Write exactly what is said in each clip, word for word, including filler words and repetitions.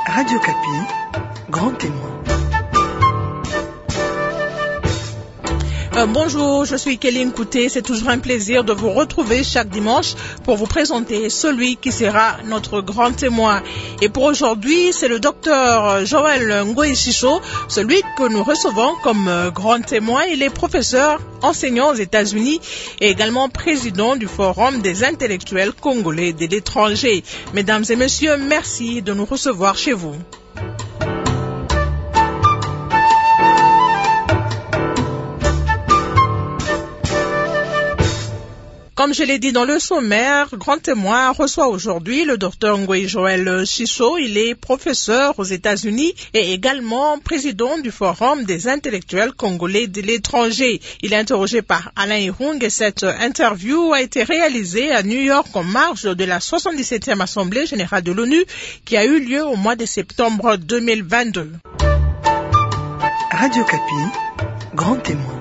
Radio Kapi, grand témoin. Euh, bonjour, je suis Kéline Kouté. C'est toujours un plaisir de vous retrouver chaque dimanche pour vous présenter celui qui sera notre grand témoin. Et pour aujourd'hui, c'est le docteur Joël Ngoï Chicho, celui que nous recevons comme euh, grand témoin. Il est professeur, enseignant aux États-Unis et également président du Forum des intellectuels congolais de l'étranger. Mesdames et messieurs, merci de nous recevoir chez vous. Comme je l'ai dit dans le sommaire, Grand Témoin reçoit aujourd'hui le docteur Ngoï Joël Chicho. Il est professeur aux États-Unis et également président du Forum des intellectuels congolais de l'étranger. Il est interrogé par Alain Irung et cette interview a été réalisée à New York en marge de la soixante-dix-septième Assemblée générale de l'ONU qui a eu lieu au mois de septembre deux mille vingt-deux. Radio Kapi, Grand Témoin.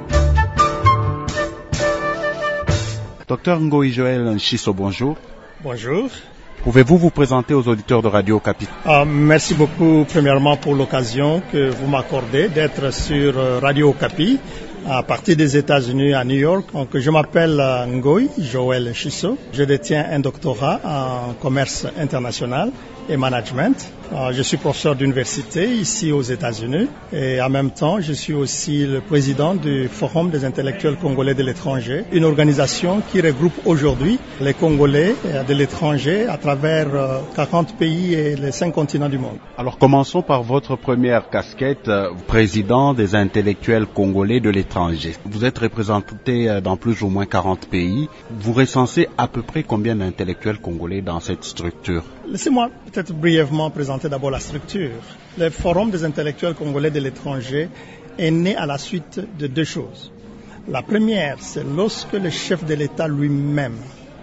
Docteur Ngoï Joël Chicho, bonjour. Bonjour. Pouvez-vous vous présenter aux auditeurs de Radio Kapi? Ah, merci beaucoup, premièrement, pour l'occasion que vous m'accordez d'être sur Radio Kapi à partir des États-Unis à New York. Donc, je m'appelle Ngoï Joël Chicho. Je détiens un doctorat en commerce international et management. Je suis professeur d'université ici aux États-Unis et en même temps, je suis aussi le président du Forum des intellectuels congolais de l'étranger, une organisation qui regroupe aujourd'hui les Congolais de l'étranger à travers quarante pays et les cinq continents du monde. Alors commençons par votre première casquette, président des intellectuels congolais de l'étranger. Vous êtes représenté dans plus ou moins quarante pays. Vous recensez à peu près combien d'intellectuels congolais dans cette structure? Laissez-moi peut-être brièvement présenter d'abord la structure. Le Forum des intellectuels congolais de l'étranger est né à la suite de deux choses. La première, c'est lorsque le chef de l'État lui-même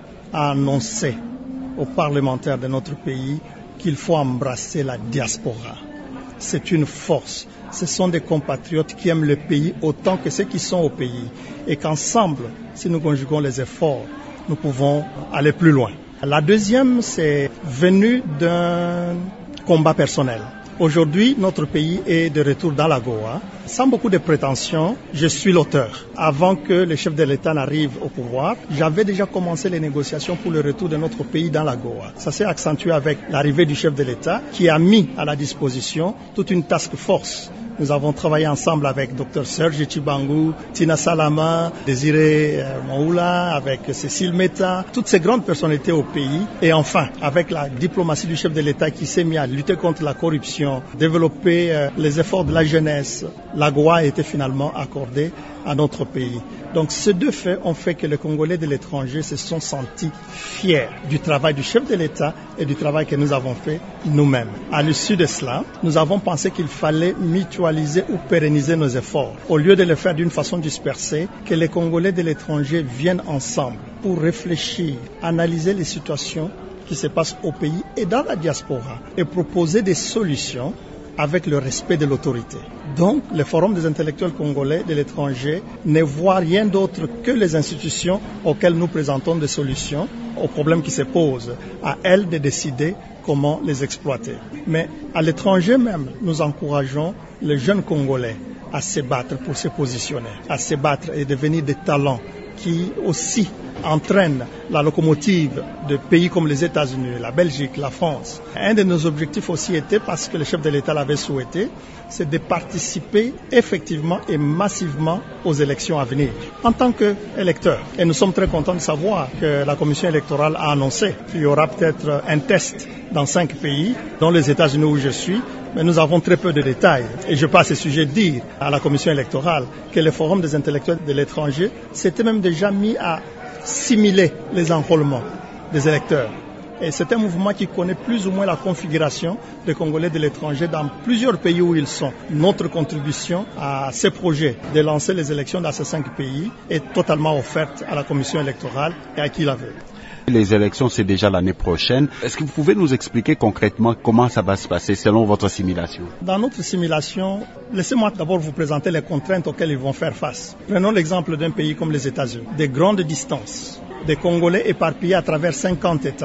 a annoncé aux parlementaires de notre pays qu'il faut embrasser la diaspora. C'est une force. Ce sont des compatriotes qui aiment le pays autant que ceux qui sont au pays. Et qu'ensemble, si nous conjuguons les efforts, nous pouvons aller plus loin. La deuxième, c'est venu d'un combat personnel. Aujourd'hui, notre pays est de retour dans la Goa. Sans beaucoup de prétention, je suis l'auteur. Avant que le chef de l'État n'arrive au pouvoir, j'avais déjà commencé les négociations pour le retour de notre pays dans la Goa. Ça s'est accentué avec l'arrivée du chef de l'État qui a mis à la disposition toute une task force. Nous avons travaillé ensemble avec Dr Serge Chibangu, Tina Salama, Désiré Moula, avec Cécile Meta, toutes ces grandes personnalités au pays. Et enfin, avec la diplomatie du chef de l'État qui s'est mis à lutter contre la corruption, développer euh, les efforts de la jeunesse, la Goa a été finalement accordée à notre pays. Donc ces deux faits ont fait que les Congolais de l'étranger se sont sentis fiers du travail du chef de l'État et du travail que nous avons fait nous-mêmes. À l'issue de cela, nous avons pensé qu'il fallait mutualiser ou pérenniser nos efforts. Au lieu de le faire d'une façon dispersée, que les Congolais de l'étranger viennent ensemble pour réfléchir, analyser les situations qui se passent au pays et dans la diaspora et proposer des solutions avec le respect de l'autorité. Donc, le Forum des intellectuels congolais de l'étranger ne voit rien d'autre que les institutions auxquelles nous présentons des solutions aux problèmes qui se posent, à elles de décider comment les exploiter. Mais à l'étranger même, nous encourageons les jeunes Congolais à se battre pour se positionner, à se battre et devenir des talents qui aussi entraînent la locomotive de pays comme les États-Unis, la Belgique, la France. Un de nos objectifs aussi était, parce que le chef de l'État l'avait souhaité, c'est de participer effectivement et massivement aux élections à venir en tant qu'électeur. Et nous sommes très contents de savoir que la commission électorale a annoncé qu'il y aura peut-être un test dans cinq pays, dont les États-Unis où je suis, mais nous avons très peu de détails. Et je peux à ce sujet dire à la commission électorale que le Forum des intellectuels de l'étranger s'était même déjà mis à simuler les enrôlements des électeurs. Et c'est un mouvement qui connaît plus ou moins la configuration des Congolais de l'étranger dans plusieurs pays où ils sont. Notre contribution à ces projets de lancer les élections dans ces cinq pays est totalement offerte à la commission électorale et à qui la veut. Les élections, c'est déjà l'année prochaine. Est-ce que vous pouvez nous expliquer concrètement comment ça va se passer selon votre simulation? Dans notre simulation, laissez-moi d'abord vous présenter les contraintes auxquelles ils vont faire face. Prenons l'exemple d'un pays comme les États-Unis, des grandes distances, des Congolais éparpillés à travers cinquante États.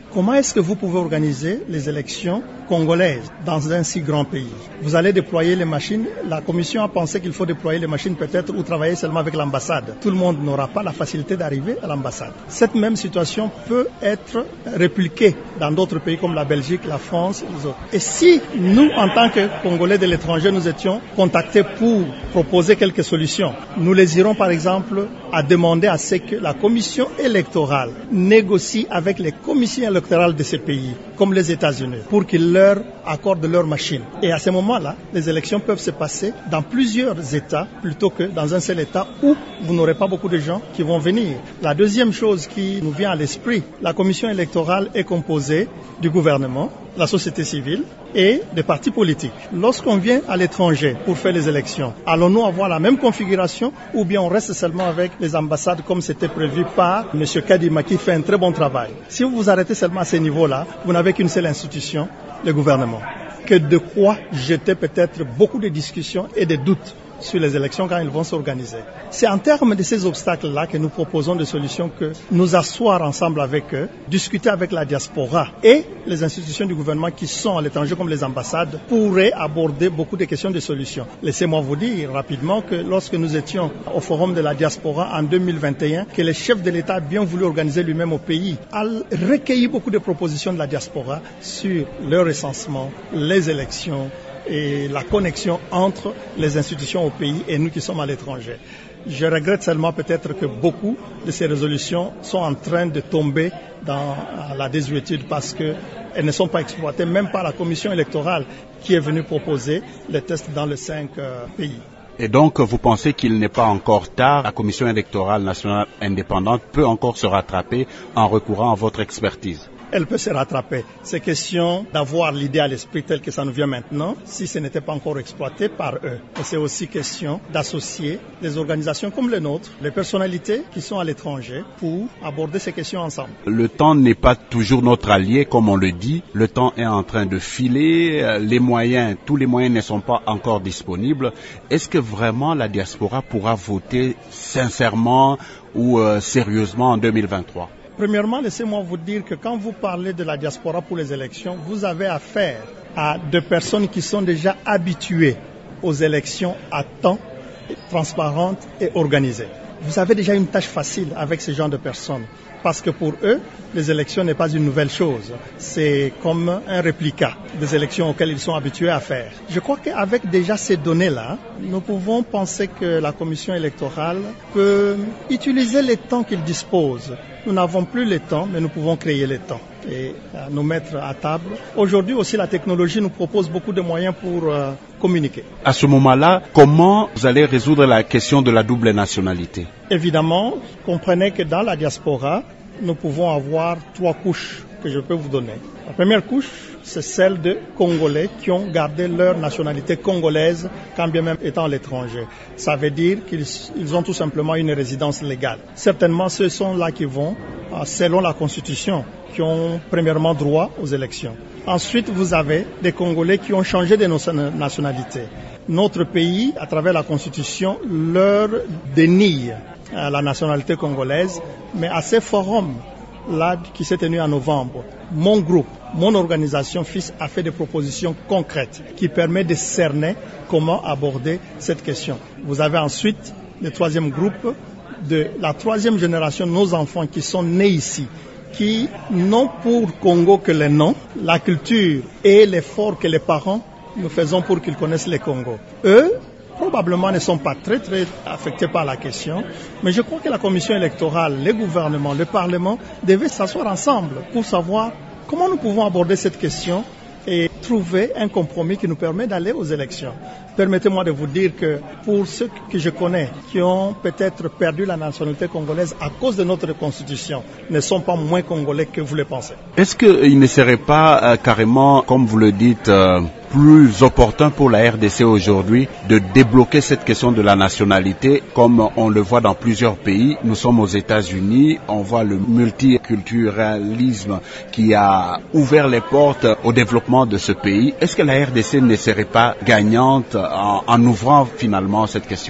comment est-ce que vous pouvez organiser les élections congolaises dans un si grand pays? Vous allez déployer les machines. La commission a pensé qu'il faut déployer les machines peut-être ou travailler seulement avec l'ambassade. Tout le monde n'aura pas la facilité d'arriver à l'ambassade. Cette même situation peut être répliquée dans d'autres pays comme la Belgique, la France, les autres. Et si nous, en tant que Congolais de l'étranger, nous étions contactés pour proposer quelques solutions, nous les irons par exemple à demander à ce que la commission électorale négocie avec les commissions électorales de ces pays, comme les États-Unis, pour qu'ils leur accordent leurs machines. Et à ce moment-là, les élections peuvent se passer dans plusieurs États plutôt que dans un seul État où vous n'aurez pas beaucoup de gens qui vont venir. La deuxième chose qui nous vient à l'esprit, la commission électorale est composée du gouvernement, la société civile et des partis politiques. Lorsqu'on vient à l'étranger pour faire les élections, allons-nous avoir la même configuration ou bien on reste seulement avec les ambassades comme c'était prévu par M. Kadima qui fait un très bon travail? Si vous vous arrêtez seulement à ce niveau-là, vous n'avez qu'une seule institution, le gouvernement. Que de quoi jeter peut-être beaucoup de discussions et de doutes sur les élections quand ils vont s'organiser. C'est en termes de ces obstacles-là que nous proposons des solutions, que nous asseoir ensemble avec eux, discuter avec la diaspora et les institutions du gouvernement qui sont à l'étranger comme les ambassades pourraient aborder beaucoup de questions de solutions. Laissez-moi vous dire rapidement que lorsque nous étions au forum de la diaspora en deux mille vingt et un, que le chef de l'État a bien voulu organiser lui-même au pays, a recueilli beaucoup de propositions de la diaspora sur le recensement, les élections, et la connexion entre les institutions au pays et nous qui sommes à l'étranger. Je regrette seulement peut-être que beaucoup de ces résolutions sont en train de tomber dans la désuétude parce qu'elles ne sont pas exploitées même par la commission électorale qui est venue proposer les tests dans les cinq euh, pays. Et donc, vous pensez qu'il n'est pas encore tard, la Commission électorale nationale indépendante peut encore se rattraper en recourant à votre expertise? Elle peut se rattraper. C'est question d'avoir l'idée à l'esprit telle que ça nous vient maintenant, si ce n'était pas encore exploité par eux. Et c'est aussi question d'associer des organisations comme les nôtres, les personnalités qui sont à l'étranger, pour aborder ces questions ensemble. Le temps n'est pas toujours notre allié, comme on le dit. Le temps est en train de filer. Les moyens, tous les moyens ne sont pas encore disponibles. Est-ce que vraiment la diaspora pourra voter sincèrement ou euh, sérieusement en deux mille vingt-trois? Premièrement, laissez-moi vous dire que quand vous parlez de la diaspora pour les élections, vous avez affaire à des personnes qui sont déjà habituées aux élections à temps, transparentes et organisées. Vous avez déjà une tâche facile avec ce genre de personnes. Parce que pour eux, les élections n'est pas une nouvelle chose. C'est comme un réplica des élections auxquelles ils sont habitués à faire. Je crois qu'avec déjà ces données-là, nous pouvons penser que la commission électorale peut utiliser les temps qu'il dispose. Nous n'avons plus le temps, mais nous pouvons créer le temps et euh, nous mettre à table. Aujourd'hui aussi, la technologie nous propose beaucoup de moyens pour euh, communiquer. À ce moment-là, comment vous allez résoudre la question de la double nationalité? Évidemment, comprenez que dans la diaspora, nous pouvons avoir trois couches que je peux vous donner. La première couche, c'est celle de Congolais qui ont gardé leur nationalité congolaise quand bien même étant à l'étranger. Ça veut dire qu'ils ils ont tout simplement une résidence légale. Certainement, ce sont là qui vont, selon la Constitution, qui ont premièrement droit aux élections. Ensuite, vous avez des Congolais qui ont changé de nationalité. Notre pays, à travers la Constitution, leur dénie la nationalité congolaise, mais à ces forums là qui s'est tenu en novembre, mon groupe, mon organisation F I S a fait des propositions concrètes qui permettent de cerner comment aborder cette question. Vous avez ensuite le troisième groupe de la troisième génération, nos enfants qui sont nés ici, qui n'ont pour Congo que le nom, la culture et l'effort que les parents nous faisons pour qu'ils connaissent le Congo. Eux, probablement ne sont pas très très affectés par la question, mais je crois que la commission électorale, le gouvernement, le Parlement devaient s'asseoir ensemble pour savoir comment nous pouvons aborder cette question et trouver un compromis qui nous permet d'aller aux élections. Permettez-moi de vous dire que pour ceux que je connais qui ont peut-être perdu la nationalité congolaise à cause de notre constitution, ne sont pas moins congolais que vous le pensez. Est-ce qu'il ne serait pas euh, carrément, comme vous le dites, euh, plus opportun pour la R D C aujourd'hui de débloquer cette question de la nationalité, comme on le voit dans plusieurs pays? Nous sommes aux États-Unis, on voit le multiculturalisme qui a ouvert les portes au développement de ce pays. Est-ce que la R D C ne serait pas gagnante en, en ouvrant finalement cette question?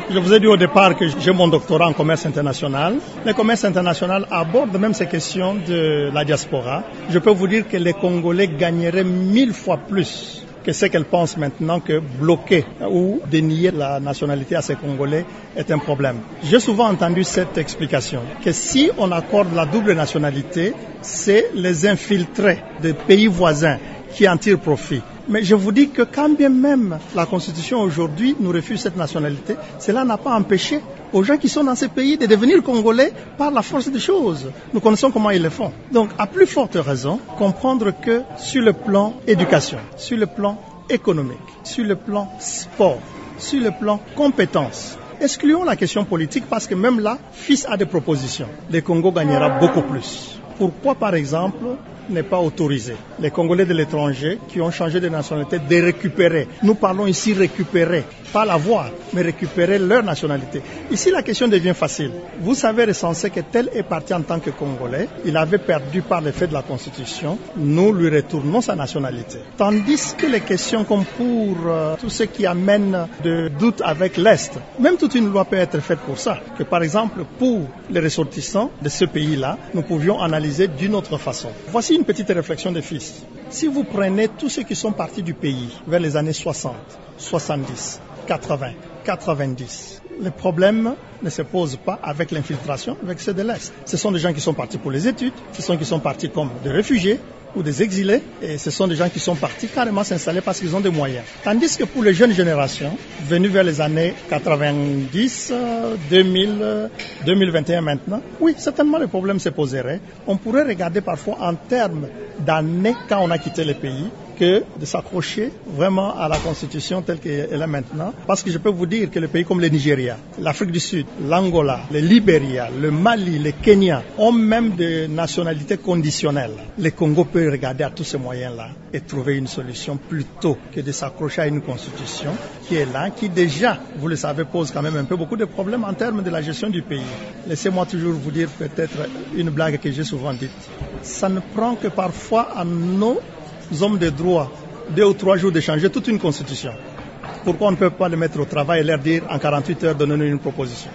Je vous ai dit au départ que j'ai mon doctorat en commerce international. Le commerce international aborde même ces questions de la diaspora. Je peux vous dire que les Congolais gagneraient mille fois plus que ce qu'elle pense maintenant que bloquer ou dénier la nationalité à ces Congolais est un problème. J'ai souvent entendu cette explication, que si on accorde la double nationalité, c'est les infiltrés des pays voisins qui en tirent profit. Mais je vous dis que quand bien même la Constitution aujourd'hui nous refuse cette nationalité, cela n'a pas empêché aux gens qui sont dans ces pays de devenir Congolais par la force des choses. Nous connaissons comment ils le font. Donc, à plus forte raison, comprendre que sur le plan éducation, sur le plan économique, sur le plan sport, sur le plan compétences, excluons la question politique parce que même là, fils a des propositions. Le Congo gagnera beaucoup plus. Pourquoi, par exemple, n'est pas autorisé les Congolais de l'étranger qui ont changé de nationalité de récupérer. Nous parlons ici récupérer, pas l'avoir, mais récupérer leur nationalité. Ici, la question devient facile. Vous savez recenser que tel est parti en tant que Congolais, il avait perdu par l'effet de la Constitution, nous lui retournons sa nationalité. Tandis que les questions comme pour euh, tout ce qui amène de doutes avec l'Est, même toute une loi peut être faite pour ça. Que par exemple, pour les ressortissants de ce pays-là, nous pouvions analyser d'une autre façon. Voici une petite réflexion de fils. Si vous prenez tous ceux qui sont partis du pays vers les années soixante, soixante-dix, quatre-vingts, quatre-vingt-dix, le problème ne se pose pas avec l'infiltration, avec ceux de l'Est. Ce sont des gens qui sont partis pour les études, ce sont des gens qui sont partis comme des réfugiés ou des exilés, et ce sont des gens qui sont partis carrément s'installer parce qu'ils ont des moyens. Tandis que pour les jeunes générations, venues vers les années quatre-vingt-dix, deux mille, deux mille vingt et un maintenant, oui, certainement le problème se poserait. On pourrait regarder parfois en termes d'années quand on a quitté le pays, que de s'accrocher vraiment à la Constitution telle qu'elle est maintenant. Parce que je peux vous dire que les pays comme le Nigeria, l'Afrique du Sud, l'Angola, le Libéria, le Mali, le Kenya ont même des nationalités conditionnelles. Le Congo peut regarder à tous ces moyens-là et trouver une solution plutôt que de s'accrocher à une Constitution qui est là, qui déjà, vous le savez, pose quand même un peu beaucoup de problèmes en termes de la gestion du pays. Laissez-moi toujours vous dire peut-être une blague que j'ai souvent dite. Ça ne prend que parfois à nos hommes de droit deux ou trois jours de changer toute une constitution. Pourquoi on ne peut pas les mettre au travail et leur dire en quarante-huit heures donnez-nous une proposition?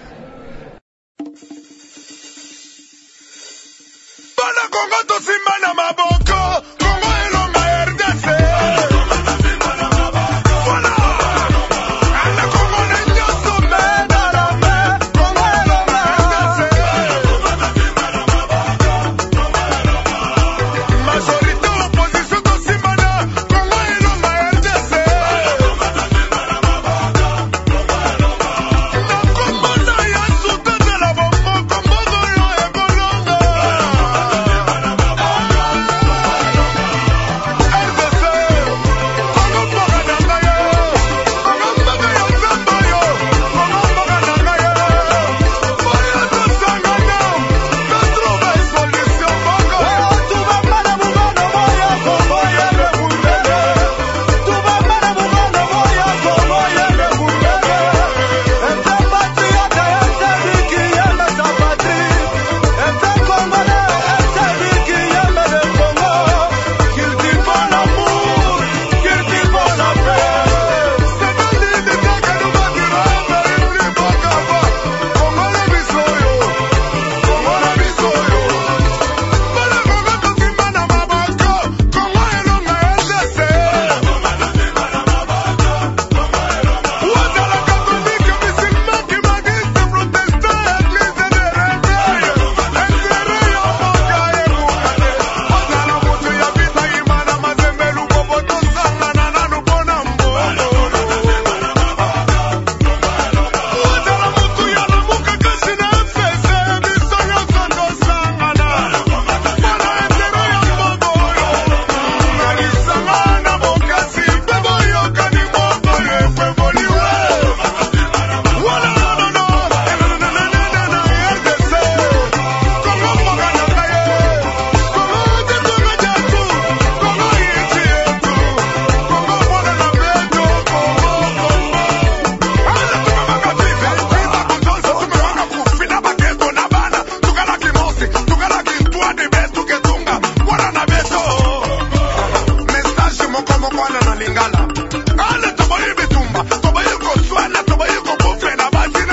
Lingala. Ale tobo yibitumba, tobo yiko swala, tobo yiko bufena, bazina.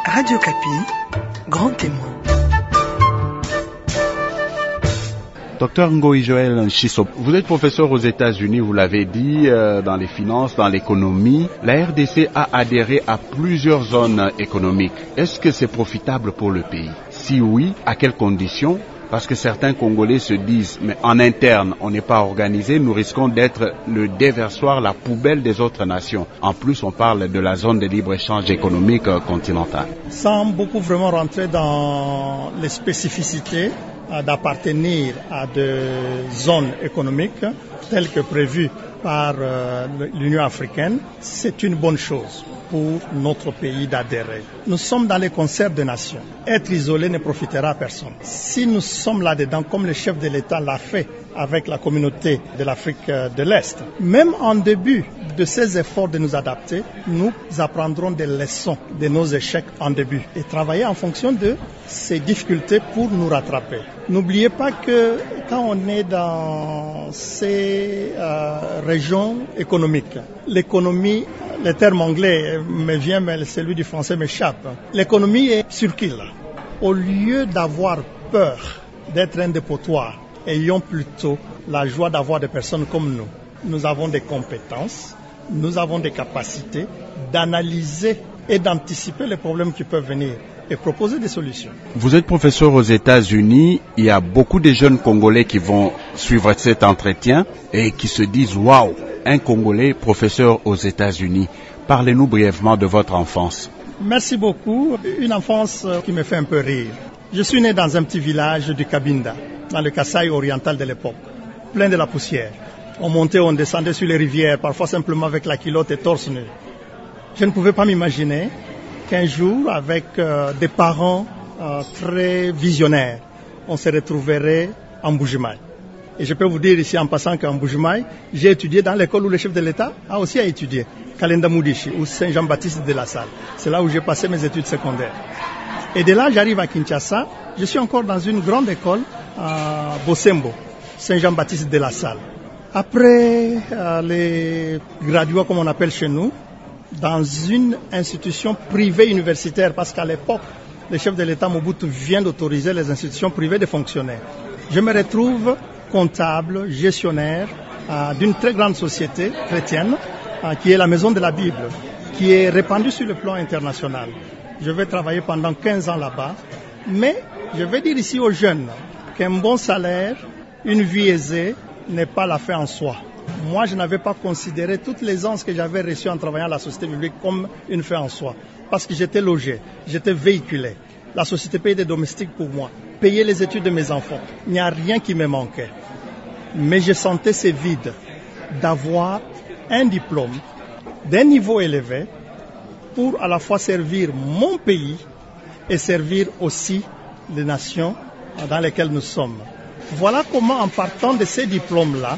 Radio Kapi, grand témoin. Docteur Ngoï Joël Nshiso, vous êtes professeur aux États-Unis, vous l'avez dit, euh, dans les finances, dans l'économie. La R D C a adhéré à plusieurs zones économiques. Est-ce que c'est profitable pour le pays? Si oui, à quelles conditions? Parce que certains Congolais se disent, mais en interne, on n'est pas organisé, nous risquons d'être le déversoir, la poubelle des autres nations. En plus, on parle de la zone de libre-échange économique euh, continentale. Sans beaucoup vraiment rentrer dans les spécificités euh, d'appartenir à des zones économiques telles que prévues par euh, l'Union africaine, c'est une bonne chose pour notre pays d'adhérer. Nous sommes dans les concerts des nations. Être isolé ne profitera à personne. Si nous sommes là-dedans, comme le chef de l'État l'a fait avec la communauté de l'Afrique de l'Est, même en début de ces efforts de nous adapter, nous apprendrons des leçons de nos échecs en début et travailler en fonction de ces difficultés pour nous rattraper. N'oubliez pas que quand on est dans ces euh, régions économiques, l'économie, le terme anglais me vient, mais celui du français m'échappe. L'économie est circule. Au lieu d'avoir peur d'être un dépotoir, ayons plutôt la joie d'avoir des personnes comme nous. Nous avons des compétences, nous avons des capacités d'analyser et d'anticiper les problèmes qui peuvent venir et proposer des solutions. Vous êtes professeur aux États-Unis, il y a beaucoup de jeunes Congolais qui vont suivre cet entretien et qui se disent « Waouh, un Congolais professeur aux États-Unis ». Parlez-nous brièvement de votre enfance. Merci beaucoup. Une enfance qui me fait un peu rire. Je suis né dans un petit village du Cabinda, dans le Kasaï oriental de l'époque, plein de la poussière. On montait, on descendait sur les rivières, parfois simplement avec la culotte et torse nu. Je ne pouvais pas m'imaginer qu'un jour, avec euh, des parents euh, très visionnaires, on se retrouverait en Mbuji-Mayi. Et je peux vous dire ici en passant qu'en Mbuji-Mayi, j'ai étudié dans l'école où le chef de l'État a aussi étudié, Kalenda Mudishi, ou Saint-Jean-Baptiste de la Salle. C'est là où j'ai passé mes études secondaires. Et de là, j'arrive à Kinshasa. Je suis encore dans une grande école à Bosembo, Saint-Jean-Baptiste de la Salle. Après euh, les graduats, comme on appelle chez nous, dans une institution privée universitaire, parce qu'à l'époque, le chef de l'État Mobutu vient d'autoriser les institutions privées de fonctionner. Je me retrouve comptable, gestionnaire euh, d'une très grande société chrétienne, euh, qui est la Maison de la Bible, qui est répandue sur le plan international. Je vais travailler pendant quinze ans là-bas, mais je vais dire ici aux jeunes qu'un bon salaire, une vie aisée, n'est pas la fin en soi. Moi, je n'avais pas considéré toutes les aisances que j'avais reçues en travaillant à la société publique comme une fin en soi, parce que j'étais logé, j'étais véhiculé. La société payait des domestiques pour moi, payait les études de mes enfants. Il n'y a rien qui me manquait. Mais je sentais ce vide d'avoir un diplôme d'un niveau élevé pour à la fois servir mon pays et servir aussi les nations dans lesquelles nous sommes. Voilà comment, en partant de ces diplômes-là,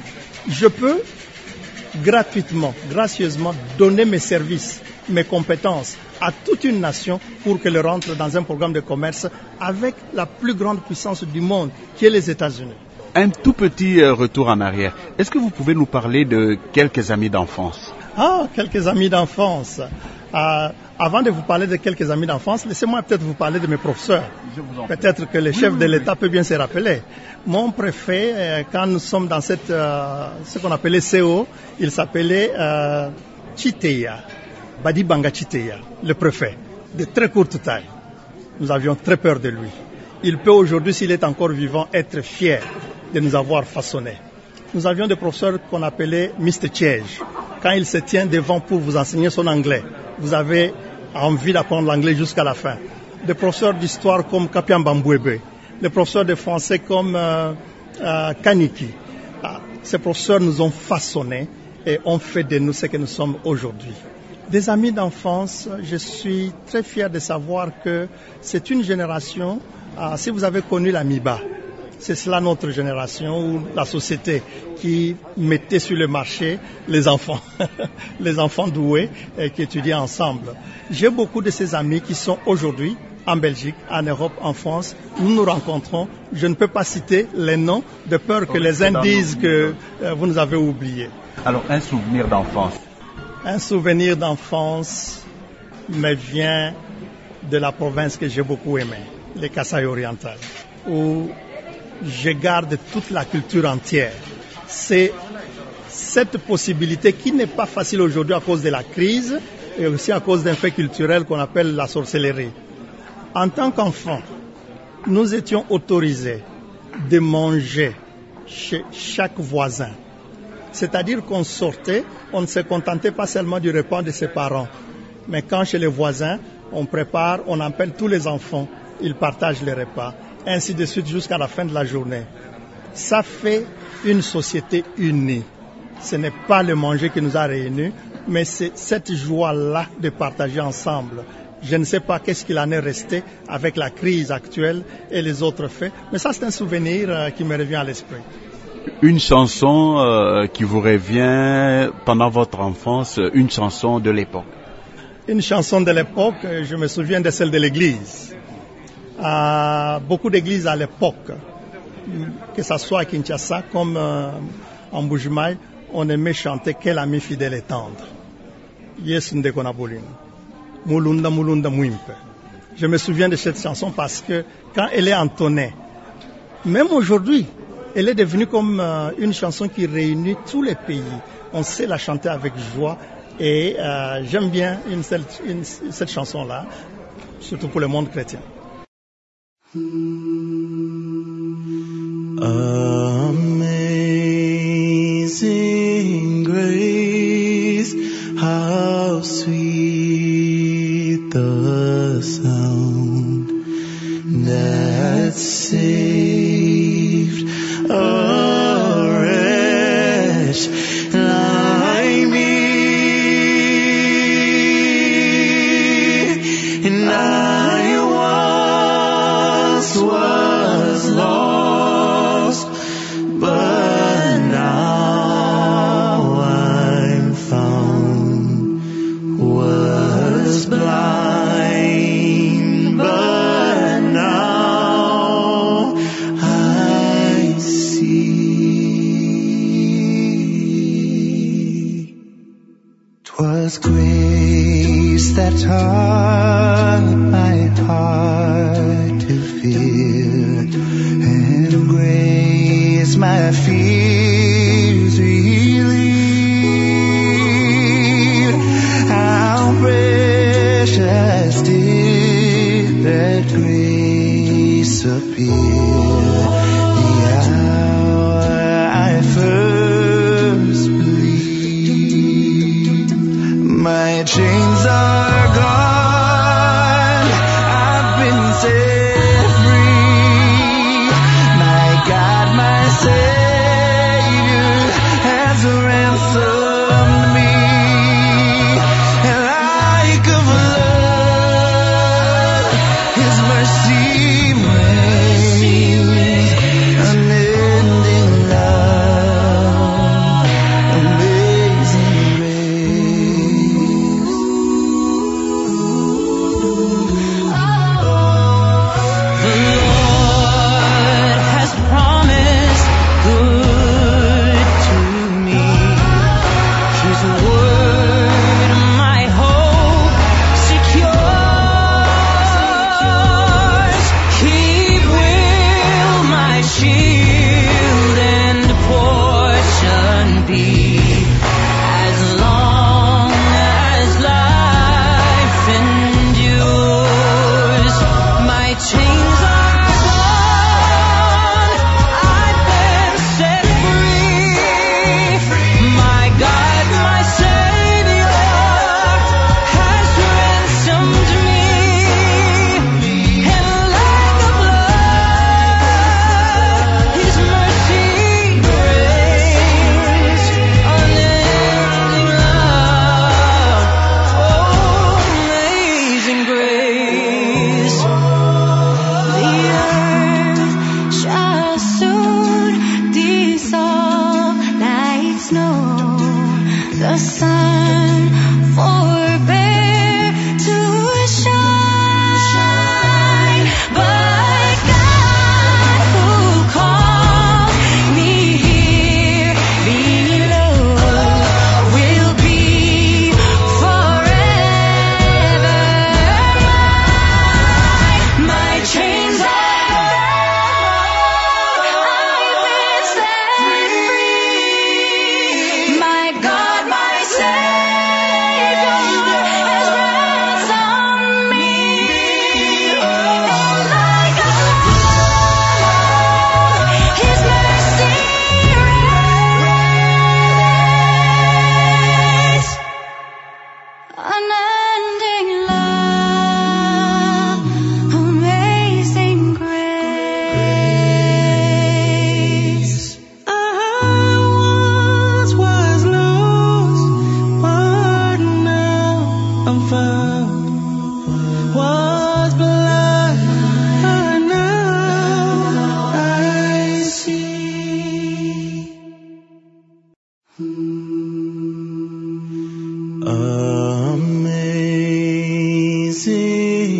je peux gratuitement, gracieusement donner mes services, mes compétences à toute une nation pour qu'elle rentre dans un programme de commerce avec la plus grande puissance du monde, qui est les États-Unis. Un tout petit retour en arrière. Est-ce que vous pouvez nous parler de quelques amis d'enfance? Ah, quelques amis d'enfance. Euh, avant de vous parler de quelques amis d'enfance, laissez-moi peut-être vous parler de mes professeurs. Peut-être que le chef oui, oui, de l'État oui. peut bien se rappeler. Mon préfet, euh, quand nous sommes dans cette, euh, ce qu'on appelait C O, il s'appelait euh, Chiteya, Badi Banga Chiteya, le préfet, de très courte taille. Nous avions très peur de lui. Il peut aujourd'hui, s'il est encore vivant, être fier de nous avoir façonnés. Nous avions des professeurs qu'on appelait mister Chej. Quand il se tient devant pour vous enseigner son anglais, vous avez envie d'apprendre l'anglais jusqu'à la fin. Des professeurs d'histoire comme Kapian Bambouebe, des professeurs de français comme euh, euh, Kaniki. Ah, ces professeurs nous ont façonnés et ont fait de nous ce que nous sommes aujourd'hui. Des amis d'enfance, je suis très fier de savoir que c'est une génération, ah, si vous avez connu la MIBA, c'est cela notre génération, ou la société qui mettait sur le marché les enfants, les enfants doués et qui étudiaient ensemble. J'ai beaucoup de ces amis qui sont aujourd'hui en Belgique, en Europe, en France. Nous nous rencontrons. Je ne peux pas citer les noms de peur que les uns disent que euh, vous nous avez oubliés. Alors, un souvenir d'enfance. Un souvenir d'enfance me vient de la province que j'ai beaucoup aimé, les Kasaï orientales, où je garde toute la culture entière. C'est cette possibilité qui n'est pas facile aujourd'hui à cause de la crise et aussi à cause d'un fait culturel qu'on appelle la sorcellerie. En tant qu'enfant, nous étions autorisés de manger chez chaque voisin. C'est-à-dire qu'on sortait, on ne se contentait pas seulement du repas de ses parents, mais quand chez les voisins, on prépare, on appelle tous les enfants, ils partagent les repas, ainsi de suite jusqu'à la fin de la journée. Ça fait une société unie. Ce n'est pas le manger qui nous a réunis, mais c'est cette joie-là de partager ensemble. Je ne sais pas qu'est-ce qu'il en est resté avec la crise actuelle et les autres faits, mais ça c'est un souvenir euh, qui me revient à l'esprit. Une chanson euh, qui vous revient pendant votre enfance, une chanson de l'époque. Une chanson de l'époque, je me souviens de celle de l'église. Euh, beaucoup d'églises à l'époque, que ce soit à Kinshasa comme euh, en Bujimaï, on aimait chanter « Quel ami fidèle et tendre ». Yes Ndekonabolin. Mulunda Mulunda Mwimpe. Je me souviens de cette chanson parce que quand elle est entonnée, même aujourd'hui, elle est devenue comme euh, une chanson qui réunit tous les pays. On sait la chanter avec joie et euh, j'aime bien une, une, cette chanson-là, surtout pour le monde chrétien. Amazing grace, how sweet the sound that saved a wretch like me. And I once was lost, but now I'm found. Was blind, but now I see. 'Twas grace that taught my heart to fear, and grace my fears relieved. How precious did that grace appear the hour I first believed. My chains are gone, I've been set free. My God, my Savior has ransomed me. And like a flood, His mercy reigns. Unending love, amazing grace.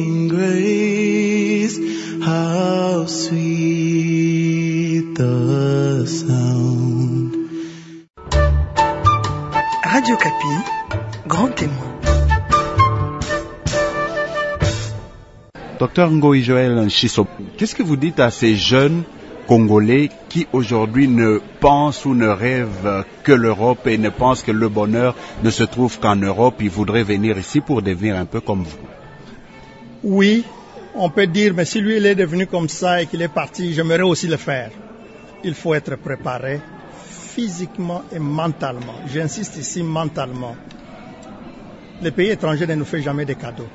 amazing grace, how sweet the sound. Radio Kapi, grand témoin. Docteur Ngoï Joël Nchiso, qu'est-ce que vous dites à ces jeunes Congolais qui aujourd'hui ne pensent ou ne rêvent que l'Europe et ne pensent que le bonheur ne se trouve qu'en Europe, ils voudraient venir ici pour devenir un peu comme vous? Oui, on peut dire, mais si lui il est devenu comme ça et qu'il est parti, j'aimerais aussi le faire. Il faut être préparé physiquement et mentalement. J'insiste ici, mentalement. Les pays étrangers ne nous font jamais des cadeaux.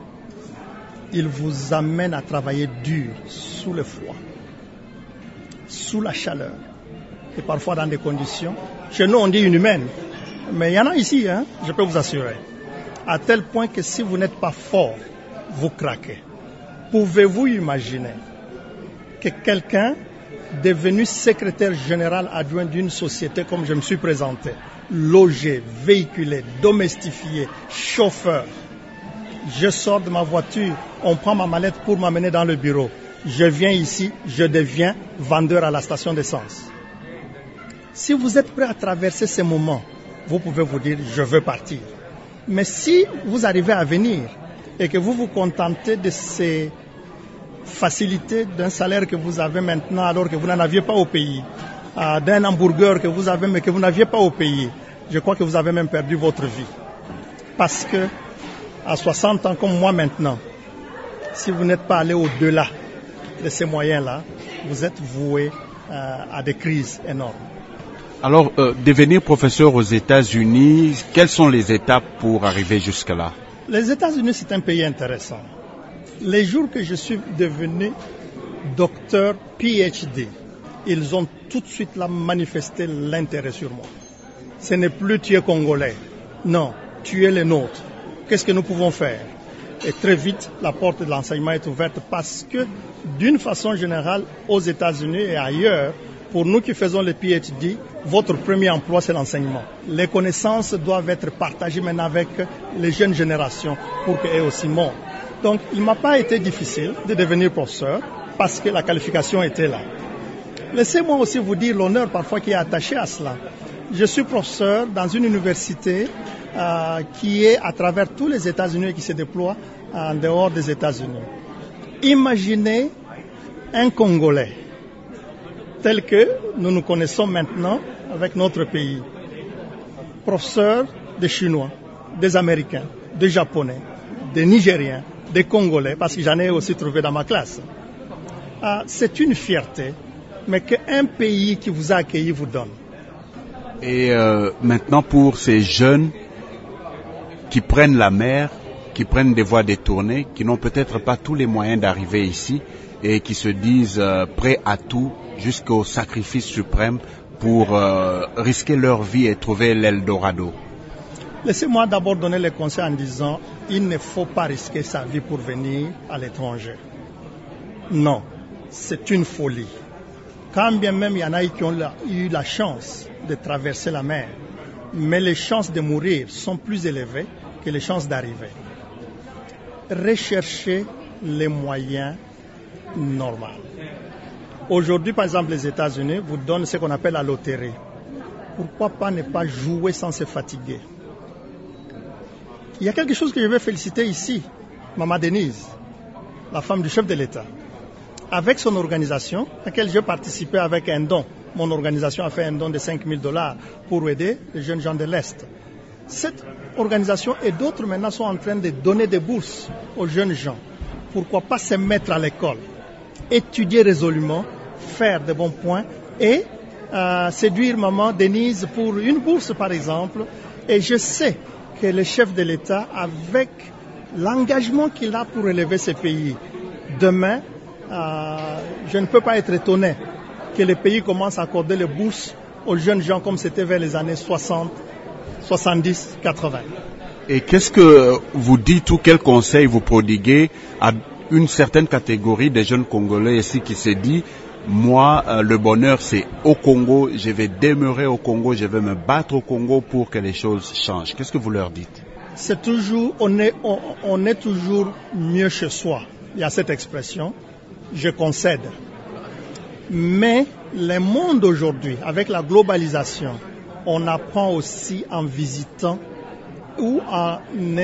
Ils vous amènent à travailler dur, sous le froid, sous la chaleur, et parfois dans des conditions, chez nous on dit inhumaines, mais il y en a ici, hein, je peux vous assurer, à tel point que si vous n'êtes pas fort, vous craquez. Pouvez-vous imaginer que quelqu'un devenu secrétaire général adjoint d'une société comme je me suis présenté, logé, véhiculé, domestifié, chauffeur, je sors de ma voiture, on prend ma mallette pour m'amener dans le bureau. Je viens ici, je deviens vendeur à la station d'essence. Si vous êtes prêt à traverser ces moments, vous pouvez vous dire, je veux partir. Mais si vous arrivez à venir et que vous vous contentez de ces facilités d'un salaire que vous avez maintenant alors que vous n'en aviez pas au pays, euh, d'un hamburger que vous avez mais que vous n'aviez pas au pays, je crois que vous avez même perdu votre vie. Parce que à soixante ans comme moi maintenant, si vous n'êtes pas allé au-delà de ces moyens-là, vous êtes voué euh, à des crises énormes. Alors, euh, devenir professeur aux États-Unis, quelles sont les étapes pour arriver jusque-là? Les États-Unis, c'est un pays intéressant. Les jours que je suis devenu docteur P H D, ils ont tout de suite là manifesté l'intérêt sur moi. Ce n'est plus tu es congolais. Non, tu es le nôtre. Qu'est-ce que nous pouvons faire? Et très vite, la porte de l'enseignement est ouverte parce que, d'une façon générale, aux États-Unis et ailleurs, pour nous qui faisons le P H D, votre premier emploi, c'est l'enseignement. Les connaissances doivent être partagées maintenant avec les jeunes générations pour qu'elles aussi montent. Donc, il ne m'a pas été difficile de devenir professeur parce que la qualification était là. Laissez-moi aussi vous dire l'honneur parfois qui est attaché à cela. Je suis professeur dans une université euh, qui est à travers tous les États-Unis et qui se déploie en dehors des États-Unis. Imaginez un Congolais tel que nous nous connaissons maintenant avec notre pays. Professeur des Chinois, des Américains, des Japonais, des Nigériens, des Congolais, parce que j'en ai aussi trouvé dans ma classe. Euh, c'est une fierté, mais qu'un pays qui vous a accueilli vous donne. Et euh, maintenant, pour ces jeunes qui prennent la mer, qui prennent des voies détournées, qui n'ont peut-être pas tous les moyens d'arriver ici et qui se disent euh, prêts à tout jusqu'au sacrifice suprême pour euh, risquer leur vie et trouver l'Eldorado. Laissez-moi d'abord donner les conseils en disant il ne faut pas risquer sa vie pour venir à l'étranger. Non, c'est une folie. Quand bien même il y en a qui ont la, eu la chance de traverser la mer, mais les chances de mourir sont plus élevées que les chances d'arriver. Recherchez les moyens normaux. Aujourd'hui, par exemple, les États-Unis vous donnent ce qu'on appelle la loterie. Pourquoi pas ne pas jouer sans se fatiguer? Il y a quelque chose que je vais féliciter ici, Maman Denise, la femme du chef de l'État. Avec son organisation, à laquelle j'ai participé avec un don. Mon organisation a fait un don de cinq mille dollars pour aider les jeunes gens de l'Est. Cette organisation et d'autres maintenant sont en train de donner des bourses aux jeunes gens. Pourquoi pas se mettre à l'école, étudier résolument, faire de bons points et euh, séduire Maman Denise pour une bourse par exemple. Et je sais que le chef de l'État, avec l'engagement qu'il a pour élever ce pays, demain, euh, je ne peux pas être étonné que le pays commence à accorder les bourses aux jeunes gens comme c'était vers les années soixante, soixante-dix, quatre-vingts. Et qu'est-ce que vous dites ou quel conseil vous prodiguez à une certaine catégorie des jeunes Congolais ici qui se dit moi, euh, le bonheur, c'est au Congo, je vais demeurer au Congo, je vais me battre au Congo pour que les choses changent. Qu'est-ce que vous leur dites? c'est toujours, on est, on, on est toujours mieux chez soi. Il y a cette expression, je concède. Mais le monde aujourd'hui, avec la globalisation, on apprend aussi en visitant ou en,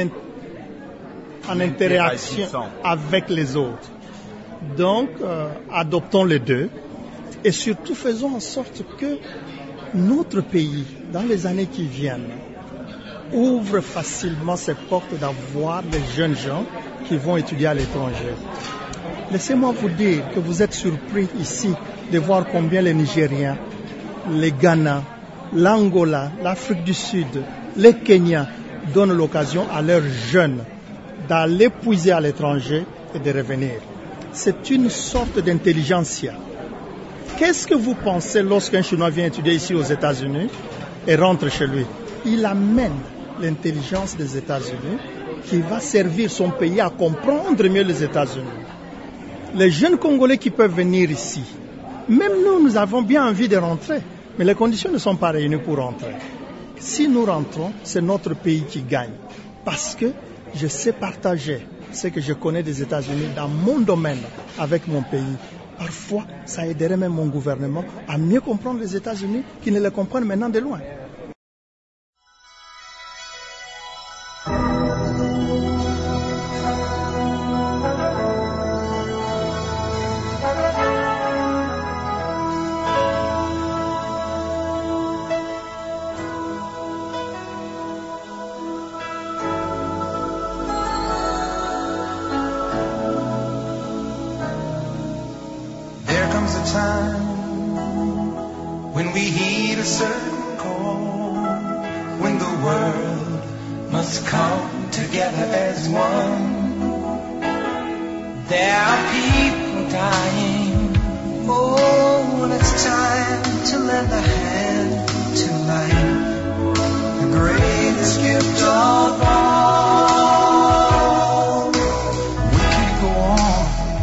en interaction avec les autres. Donc, euh, adoptons les deux et surtout faisons en sorte que notre pays, dans les années qui viennent, ouvre facilement ses portes d'avoir des jeunes gens qui vont étudier à l'étranger. Laissez-moi vous dire que vous êtes surpris ici de voir combien les Nigériens, les Ghana, l'Angola, l'Afrique du Sud, les Kenyans donnent l'occasion à leurs jeunes d'aller puiser à l'étranger et de revenir. C'est une sorte d'intelligentsia. Qu'est-ce que vous pensez lorsqu'un Chinois vient étudier ici aux États-Unis et rentre chez lui? Il amène l'intelligence des États-Unis qui va servir son pays à comprendre mieux les États-Unis. Les jeunes Congolais qui peuvent venir ici, même nous, nous avons bien envie de rentrer, mais les conditions ne sont pas réunies pour rentrer. Si nous rentrons, c'est notre pays qui gagne, parce que je sais partager ce que je connais des États-Unis dans mon domaine avec mon pays. Parfois, ça aiderait même mon gouvernement à mieux comprendre les États-Unis qui ne les comprennent maintenant de loin. When we heed a certain call, when the world must come together as one, there are people dying. Oh, when it's time to lend a hand to life, the greatest gift of all. We can't go on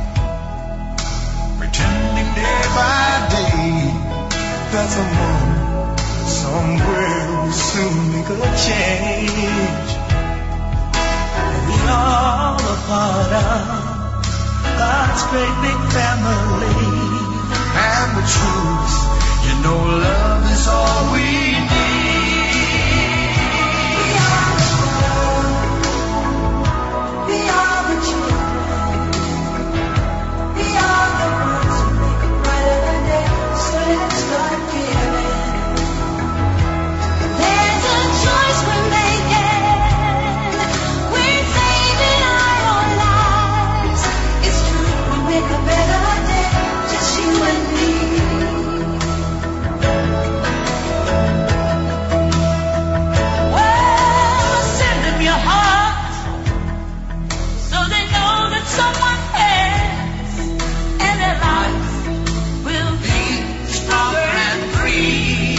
pretending day by day that's a moment somewhere will soon make a change. We are a part of God's great big family, and the truth, you know, love is all we need. We are the world, we are the children, we are the ones who make a brighter day. So let's start giving. There's a choice we're making. We're saving our own lives. It's true, we make a better day, just you and me. Well, send them your heart, so they know that someone cares, and their life will be stronger and free,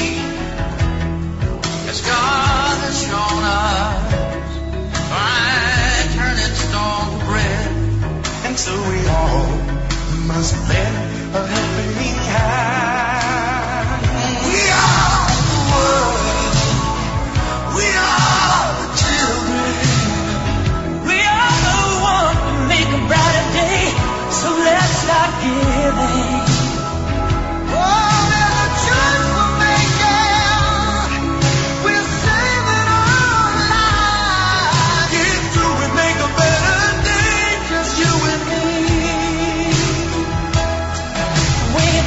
as God has shown us by turning stone to bread. And so we all must lend a helping hand. We are the world, we are the children, we are the one to make a brighter day. So let's start giving. We're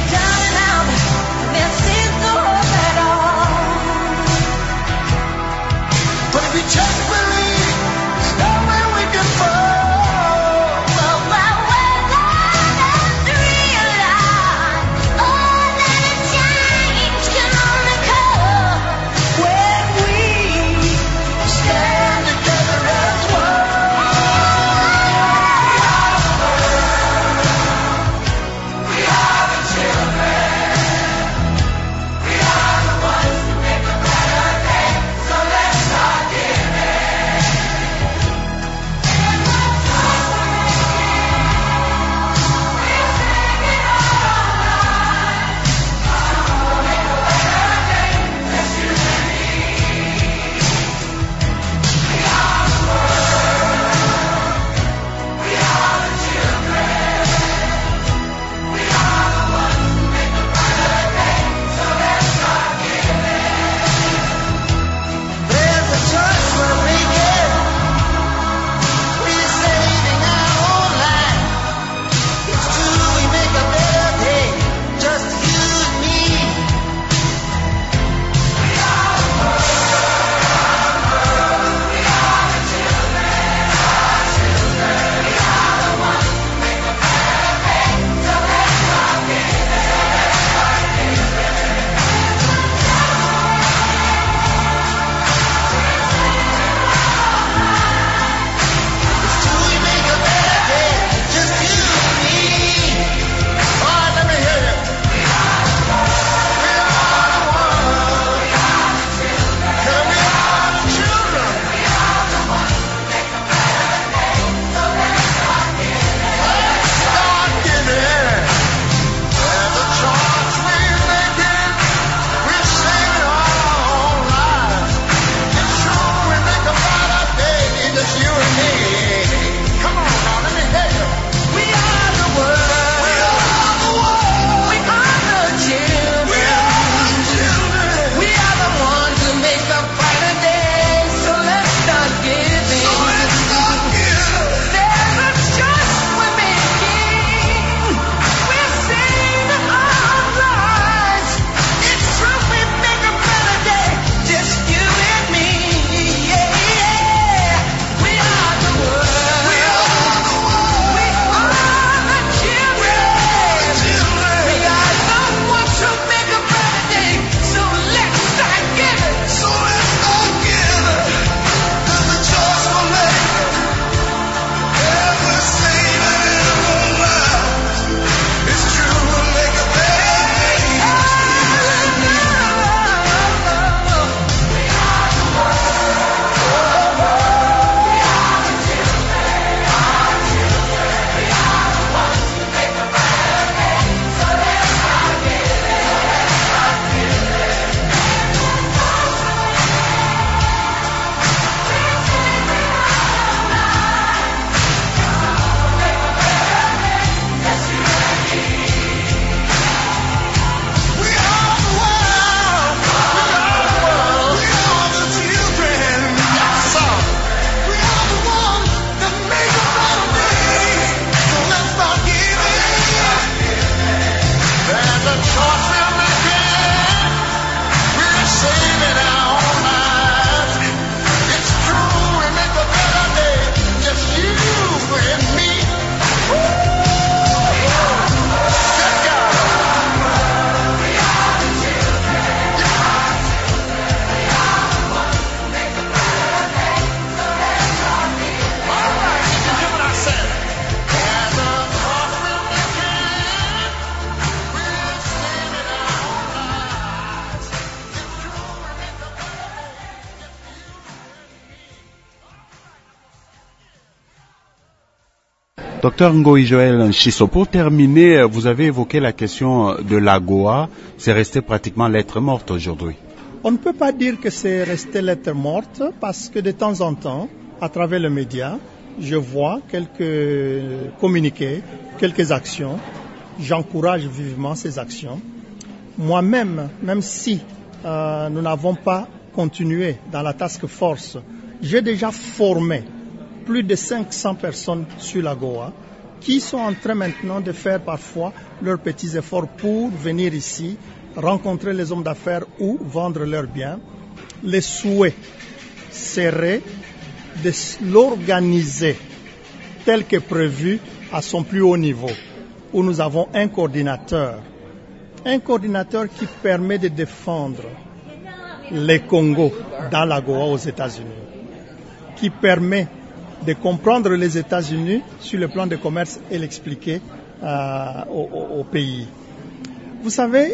Docteur Ngoï Joël Nshiso, pour terminer, vous avez évoqué la question de l'AGOA. C'est resté pratiquement lettre morte aujourd'hui. On ne peut pas dire que c'est resté lettre morte parce que de temps en temps, à travers les médias, je vois quelques communiqués, quelques actions. J'encourage vivement ces actions. Moi-même, même si euh, nous n'avons pas continué dans la task force, j'ai déjà formé plus de cinq cents personnes sur l'AGOA qui sont en train maintenant de faire parfois leurs petits efforts pour venir ici, rencontrer les hommes d'affaires ou vendre leurs biens. Les souhaits seraient de l'organiser tel que prévu à son plus haut niveau, où nous avons un coordinateur, un coordinateur qui permet de défendre les Congos dans l'AGOA aux États-Unis, qui permet de comprendre les États-Unis sur le plan de commerce et l'expliquer euh, au, au, au pays. Vous savez,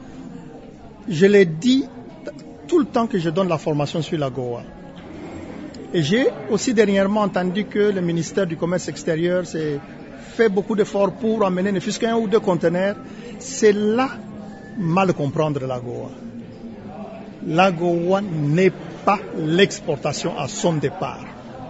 je l'ai dit tout le temps que je donne la formation sur l'AGOA. Et j'ai aussi dernièrement entendu que le ministère du Commerce extérieur s'est fait beaucoup d'efforts pour amener ne fût-ce qu'un ou deux conteneurs. C'est là mal comprendre l'AGOA. L'AGOA n'est pas l'exportation à son départ.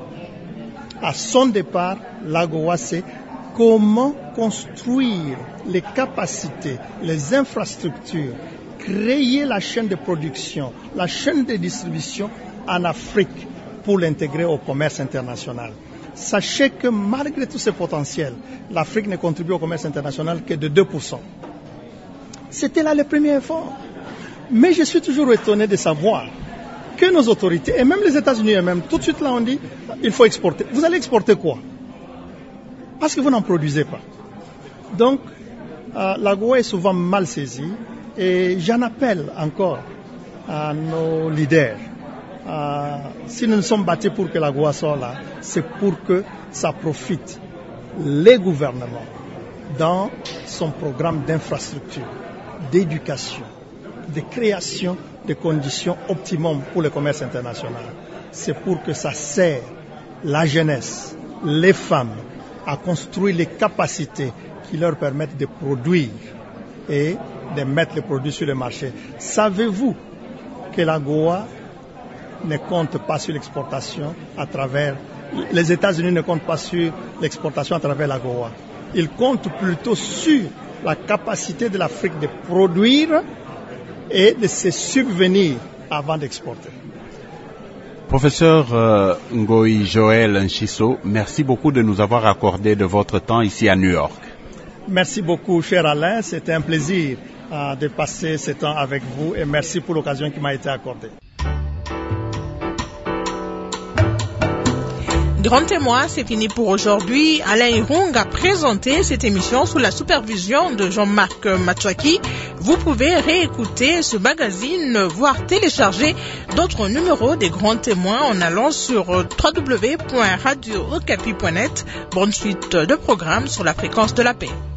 À son départ, l'AGOA, c'est comment construire les capacités, les infrastructures, créer la chaîne de production, la chaîne de distribution en Afrique pour l'intégrer au commerce international. Sachez que malgré tous ces potentiels, l'Afrique ne contribue au commerce international que de deux pour cent. C'était là le premier effort. Mais je suis toujours étonné de savoir que nos autorités, et même les États-Unis eux-mêmes, tout de suite là on dit, il faut exporter. Vous allez exporter quoi? Parce que vous n'en produisez pas. Donc, euh, l'AGOA est souvent mal saisie, et j'en appelle encore à nos leaders. Euh, si nous nous sommes battus pour que l'AGOA soit là, c'est pour que ça profite les gouvernements dans son programme d'infrastructure, d'éducation, de création de conditions optimum pour le commerce international. C'est pour que ça sert la jeunesse, les femmes, à construire les capacités qui leur permettent de produire et de mettre les produits sur le marché. Savez-vous que l'AGOA ne compte pas sur l'exportation à travers... Les États-Unis ne comptent pas sur l'exportation à travers l'AGOA. Ils comptent plutôt sur la capacité de l'Afrique de produire et de se subvenir avant d'exporter. Professeur euh, Ngoï Joël Nshiso, merci beaucoup de nous avoir accordé de votre temps ici à New York. Merci beaucoup, cher Alain. C'était un plaisir euh, de passer ce temps avec vous et merci pour l'occasion qui m'a été accordée. Grand témoin, c'est fini pour aujourd'hui. Alain Irung a présenté cette émission sous la supervision de Jean-Marc Matouaki. Vous pouvez réécouter ce magazine, voire télécharger d'autres numéros des Grands Témoins en allant sur w w w point radio okapi point net. Bonne suite de programmes sur la fréquence de la paix.